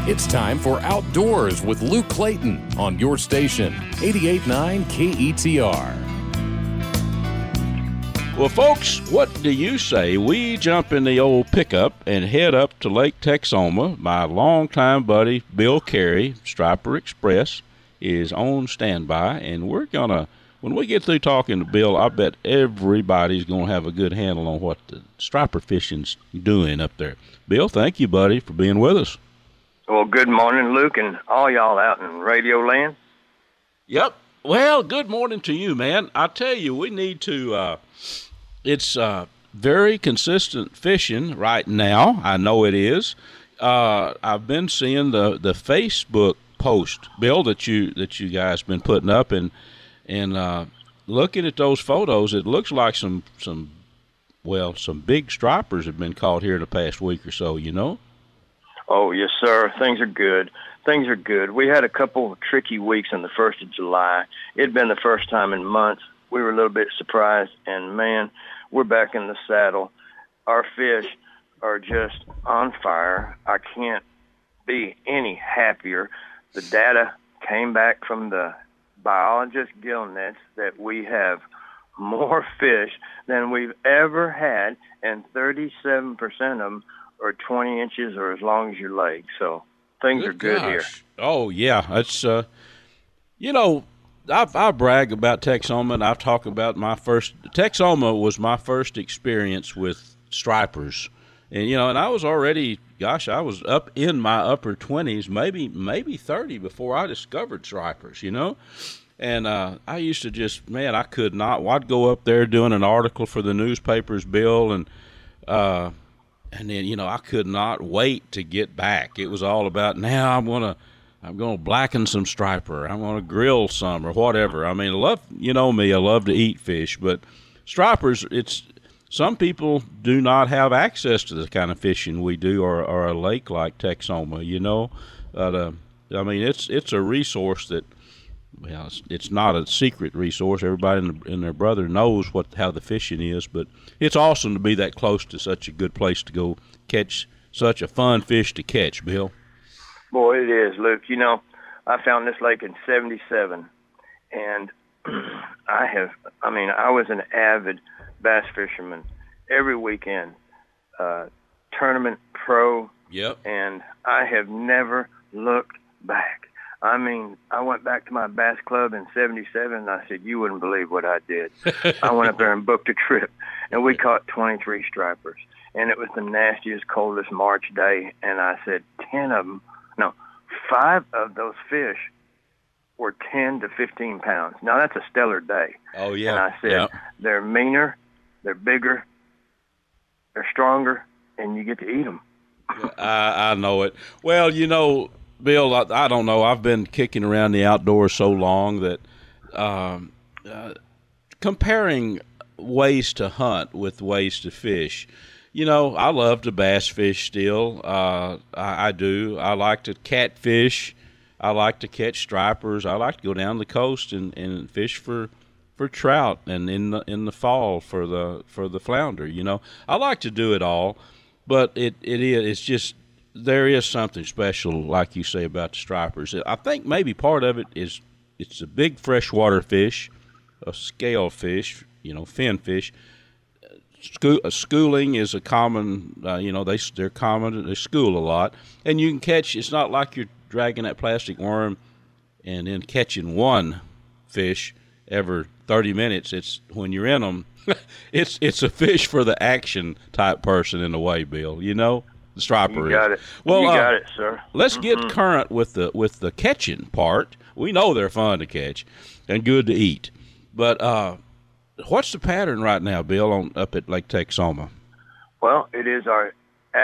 It's time for Outdoors with Luke Clayton on your station, 88.9 KETR. Well, folks, what do you say we jump in the old pickup and head up to Lake Texoma? My longtime buddy, Bill Carey, Striper Express, is on standby, and we're going to, when we get through talking to Bill, I bet everybody's going to have a good handle on what the striper fishing's doing up there. Bill, thank you, buddy, for being with us. Well, good morning, Luke, and all y'all out in Radio Land. Yep. Well, good morning to you, man. I tell you, we need to, it's very consistent fishing right now. I know it is. I've been seeing the Facebook post, Bill, that you guys been putting up, and looking at those photos, it looks like some big stripers have been caught here in the past week or so, you know? Oh, yes, sir. Things are good. We had a couple tricky weeks on the 1st of July. It'd been the first time in months. We were a little bit surprised, and, man, we're back in the saddle. Our fish are just on fire. I can't be any happier. The data came back from the biologist gill nets that we have more fish than we've ever had, and 37% of them are 20 inches or as long as your leg. So things are good here. Oh, yeah. It's, you know, I brag about Texoma, and I talk about Texoma was my first experience with stripers. And, you know, and I was already, I was up in my upper 20s, maybe 30 before I discovered stripers, you know. And I used to just, man, I could not. Well, I'd go up there doing an article for the newspapers, Bill, and then, you know, I could not wait to get back. It was all about, now I'm gonna blacken some striper. I'm gonna grill some or whatever. I mean, you know me, I love to eat fish, but stripers, some people do not have access to the kind of fishing we do, or a lake like Texoma, you know. I mean, it's a resource that, well, it's not a secret resource. Everybody and their brother knows how the fishing is, but it's awesome to be that close to such a good place to go catch such a fun fish to catch, Bill. Boy, it is, Luke. You know, I found this lake in 77, and I was an avid bass fisherman every weekend, tournament pro, yep. And I have never looked back. I mean, I went back to my bass club in 77, and I said, you wouldn't believe what I did. I went up there and booked a trip, and we caught 23 stripers. And it was the nastiest, coldest March day, and I said 5 of those fish were 10 to 15 pounds. Now, that's a stellar day. Oh, yeah. And I said, They're meaner, they're bigger, they're stronger, and you get to eat them. I know it. Well, you know, Bill, I don't know. I've been kicking around the outdoors so long that comparing ways to hunt with ways to fish, you know, I love to bass fish still. I do. I like to catfish. I like to catch stripers. I like to go down the coast and fish for trout, and in the fall for the flounder. You know, I like to do it all, but it's just. There is something special, like you say, about the stripers. I think maybe part of it is it's a big freshwater fish, a scale fish, you know, fin fish. Schooling is a common, you know, they're common. They school a lot, and you can catch. It's not like you're dragging that plastic worm and then catching one fish every 30 minutes. It's when you're in them, it's a fish for the action type person in a way, Bill. You know. The striper. You got it. Well, you got it, sir. Let's get current with the catching part. We know they're fun to catch and good to eat. But what's the pattern right now, Bill, up at Lake Texoma? Well, it is our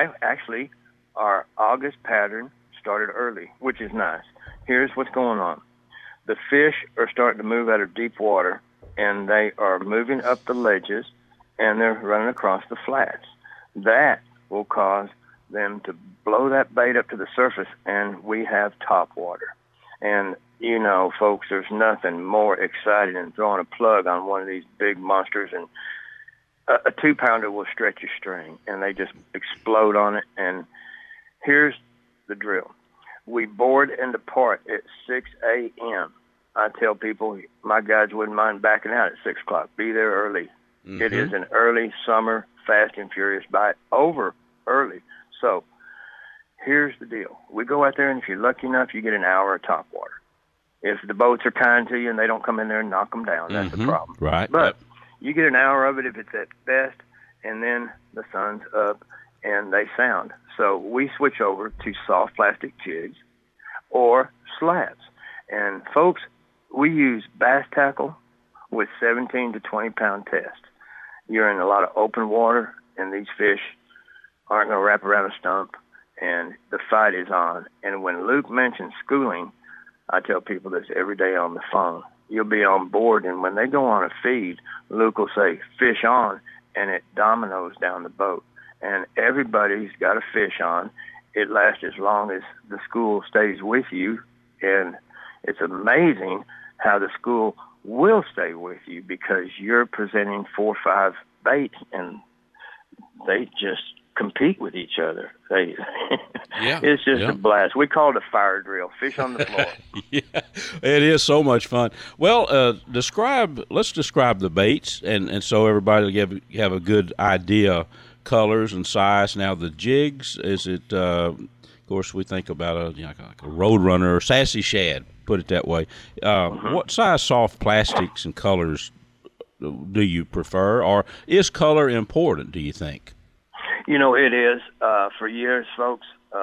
August pattern started early, which is nice. Here's what's going on. The fish are starting to move out of deep water, and they are moving up the ledges, and they're running across the flats. That will cause them to blow that bait up to the surface, and we have top water. And, you know, folks, there's nothing more exciting than throwing a plug on one of these big monsters, and a 2-pounder will stretch a string, and they just explode on it. And here's the drill. We board and depart at 6 a.m. I tell people, my guys wouldn't mind backing out at 6 o'clock. Be there early. Mm-hmm. It is an early summer fast and furious bite, over early. So here's the deal. We go out there, and if you're lucky enough, you get an hour of top water. If the boats are kind to you and they don't come in there and knock them down, that's the problem. Right. But you get an hour of it if it's at best, and then the sun's up and they sound. So we switch over to soft plastic jigs or slats. And, folks, we use bass tackle with 17 to 20-pound test. You're in a lot of open water, and these fish aren't going to wrap around a stump, and the fight is on. And when Luke mentions schooling, I tell people this every day on the phone. You'll be on board, and when they go on a feed, Luke will say, fish on, and it dominoes down the boat. And everybody's got a fish on. It lasts as long as the school stays with you, and it's amazing how the school will stay with you because you're presenting 4 or 5 baits, and they just compete with each other. It's just a blast. We call it a fire drill. Fish on the floor. Yeah, it is so much fun. Well, let's describe the baits, and so everybody will have a good idea, colors and size. Now, the jigs, is it, of course, we think about like a Roadrunner or Sassy Shad, put it that way. What size soft plastics and colors do you prefer, or is color important, do you think? It is. For years, folks,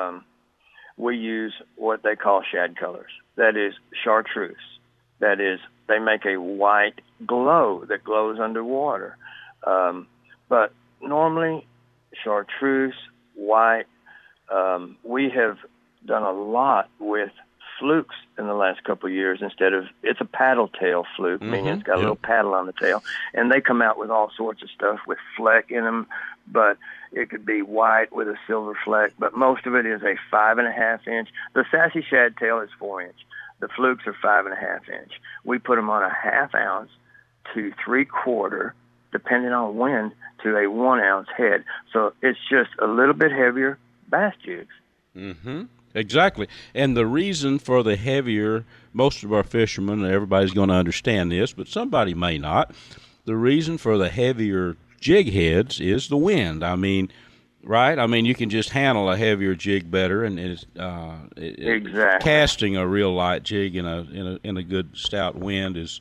we use what they call shad colors. That is chartreuse. That is, they make a white glow that glows underwater. But normally, chartreuse, white, we have done a lot with flukes in the last couple of years instead of, it's a paddle tail fluke, meaning it's got a little paddle on the tail, and they come out with all sorts of stuff with fleck in them, but it could be white with a silver fleck, but most of it is a 5.5 inch. The Sassy Shad tail is 4 inch. The flukes are 5.5 inch. We put them on a 1/2 ounce to 3/4, depending on when, to a 1 ounce head. So it's just a little bit heavier bass jigs. Mm-hmm. Exactly. And the reason for the heavier, most of our fishermen, everybody's going to understand this, but somebody may not. The reason for the heavier jig heads is the wind. I mean, right? I mean, you can just handle a heavier jig better, and exactly. Casting a real light jig in a good stout wind is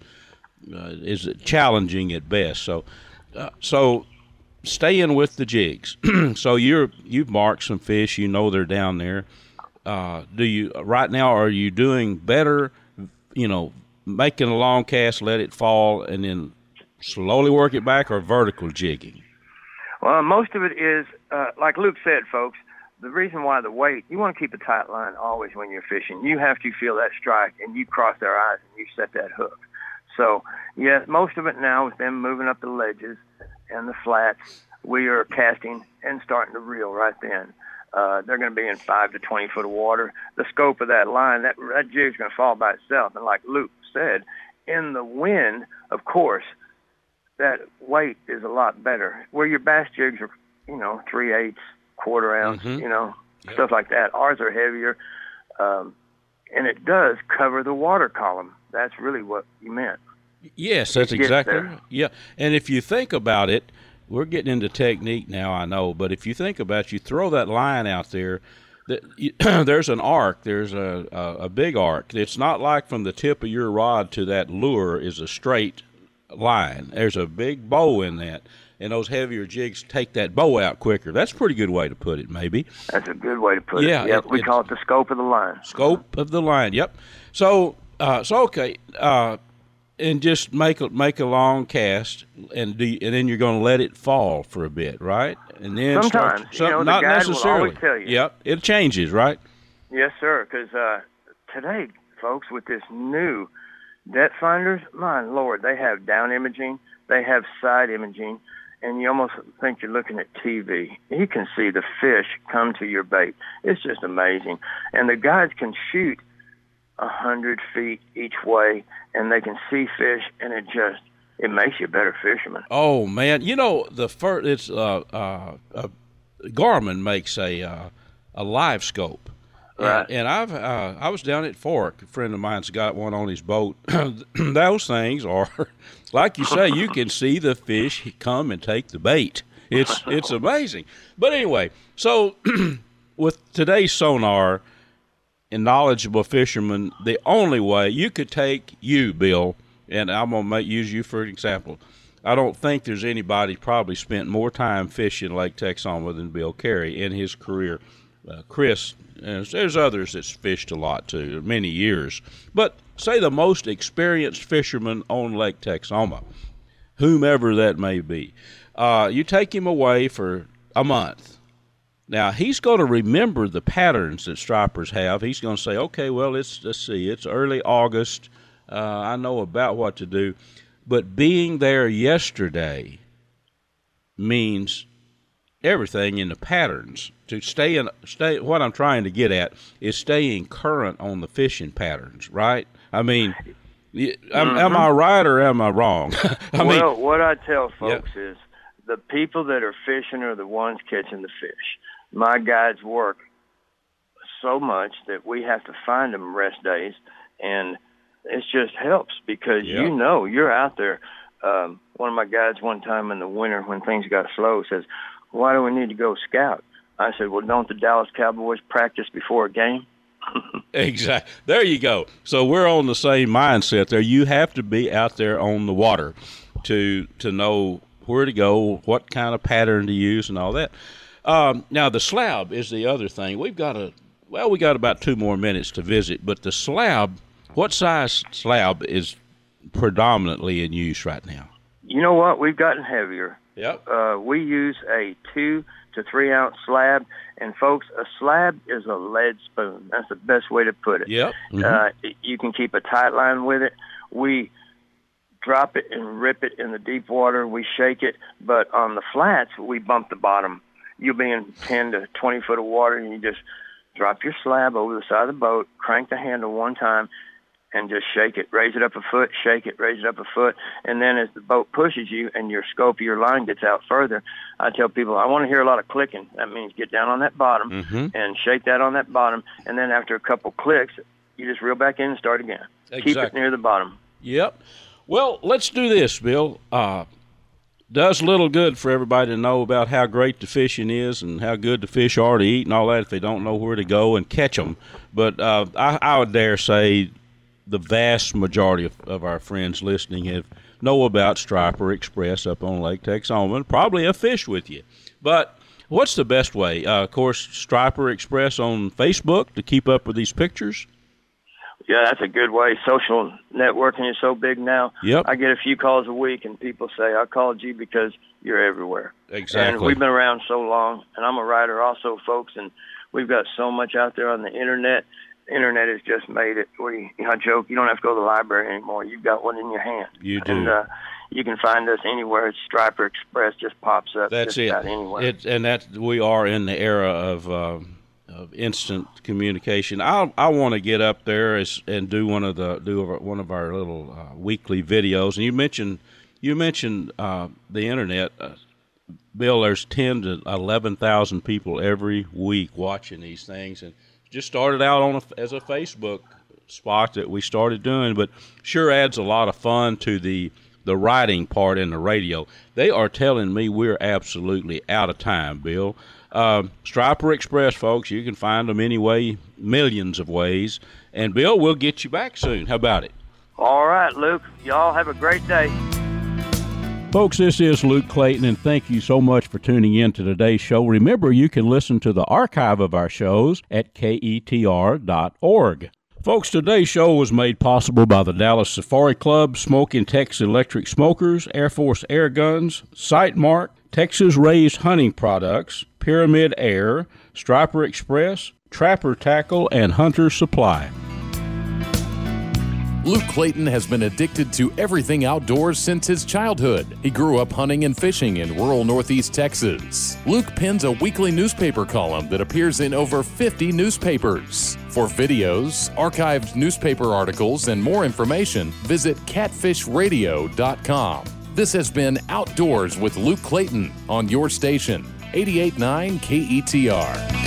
challenging at best. So staying with the jigs. So you've marked some fish. You know they're down there. Right now, are you doing better, making a long cast, let it fall, and then slowly work it back, or vertical jigging? Well, most of it is, like Luke said, folks, the reason why the weight, you want to keep a tight line always when you're fishing. You have to feel that strike, and you cross their eyes, and you set that hook. So, yes, most of it now with them moving up the ledges and the flats, we are casting and starting to reel right then. They're going to be in 5 to 20 foot of water. The scope of that line, that jig's going to fall by itself. And like Luke said, in the wind, of course, that weight is a lot better. Where your bass jigs are, 3/8, 1/4 ounce, stuff like that. Ours are heavier, and it does cover the water column. That's really what you meant. Yes, that's exactly right. Yeah, and if you think about it, we're getting into technique now, I know, but if you think about it, you throw that line out there, there's an arc, there's a big arc. It's not like from the tip of your rod to that lure is a straight line. There's a big bow in that, and those heavier jigs take that bow out quicker. That's a pretty good way to put it, maybe. That's a good way to put it. Yep, we call it the scope of the line. Scope of the line, yep. So okay, and just make a long cast, and then you're going to let it fall for a bit, right? And then sometimes, the not guide necessarily. will always tell you. Yep, it changes, right? Yes, sir. Because today, folks, with this new depth finders, my Lord, they have down imaging, they have side imaging, and you almost think you're looking at TV. You can see the fish come to your bait. It's just amazing, and the guides can shoot 100 feet each way, and they can see fish, and it makes you a better fisherman. Oh man, Garmin makes a live scope, Right. And I was down at Fork. A friend of mine's got one on his boat. Those things are, like you say, you can see the fish come and take the bait. It's amazing. But anyway, so with today's sonar and knowledgeable fishermen, the only way you could take you, Bill, and I'm going to use you for an example. I don't think there's anybody probably spent more time fishing Lake Texoma than Bill Carey in his career. Chris, there's others that's fished a lot too, many years. But say the most experienced fisherman on Lake Texoma, whomever that may be, you take him away for a month. Now, he's going to remember the patterns that stripers have. He's going to say, okay, well, let's see, it's early August. I know about what to do. But being there yesterday means everything in the patterns. To stay, what I'm trying to get at is staying current on the fishing patterns, right? I mean, am I right or am I wrong? What I tell folks is the people that are fishing are the ones catching the fish. My guides work so much that we have to find them rest days, and it just helps because you're out there. One of my guides one time in the winter when things got slow says, "Why do we need to go scout?" I said, "Well, don't the Dallas Cowboys practice before a game?" Exactly. There you go. So we're on the same mindset there. You have to be out there on the water to know where to go, what kind of pattern to use, and all that. Now the slab is the other thing. We got about 2 more minutes to visit, but the slab, what size slab is predominantly in use right now? You know what? We've gotten heavier. Yep. We use a 2 to 3 ounce slab, and folks, a slab is a lead spoon. That's the best way to put it. Yep. Mm-hmm. You can keep a tight line with it. We drop it and rip it in the deep water. We shake it, but on the flats, we bump the bottom. You'll be in 10 to 20 foot of water, and you just drop your slab over the side of the boat, crank the handle one time, and just shake it. Raise it up a foot, shake it, raise it up a foot. And then as the boat pushes you and your scope of your line gets out further, I tell people, I want to hear a lot of clicking. That means get down on that bottom and shake that on that bottom. And then after a couple clicks, you just reel back in and start again. Exactly. Keep it near the bottom. Yep. Well, let's do this, Bill. Does a little good for everybody to know about how great the fishing is and how good the fish are to eat and all that if they don't know where to go and catch them. But I would dare say the vast majority of our friends listening know about Striper Express up on Lake Texoma and probably have fished with you. But what's the best way? Of course, Striper Express on Facebook to keep up with these pictures. Yeah, that's a good way. Social networking is so big now. Yep. I get a few calls a week, and people say, I called you because you're everywhere. Exactly. And we've been around so long, and I'm a writer also, folks, and we've got so much out there on the Internet. The Internet has just made it where I joke, you don't have to go to the library anymore. You've got one in your hand. You do. And you can find us anywhere. It's Striper Express just pops up. That's just it. About anywhere. We are in the era of instant communication. I want to get up there and do one of our little weekly videos. And you mentioned the Internet. Bill, there's 10 to 11,000 people every week watching these things, and just started out as a Facebook spot that we started doing, but sure adds a lot of fun to the writing part in the radio. They are telling me we're absolutely out of time, Bill. Striper Express, folks, you can find them anyway, millions of ways. And, Bill, we'll get you back soon. How about it? All right, Luke. Y'all have a great day. Folks, this is Luke Clayton, and thank you so much for tuning in to today's show. Remember, you can listen to the archive of our shows at ketr.org. Folks, today's show was made possible by the Dallas Safari Club, Smoking Texas Electric Smokers, Air Force Air Guns, Sightmark, Texas Raised Hunting Products, Pyramid Air, Striper Express, Trapper Tackle, and Hunter Supply. Luke Clayton has been addicted to everything outdoors since his childhood. He grew up hunting and fishing in rural Northeast Texas. Luke pens a weekly newspaper column that appears in over 50 newspapers. For videos, archived newspaper articles, and more information, visit catfishradio.com. This has been Outdoors with Luke Clayton on your station, 88.9 KETR.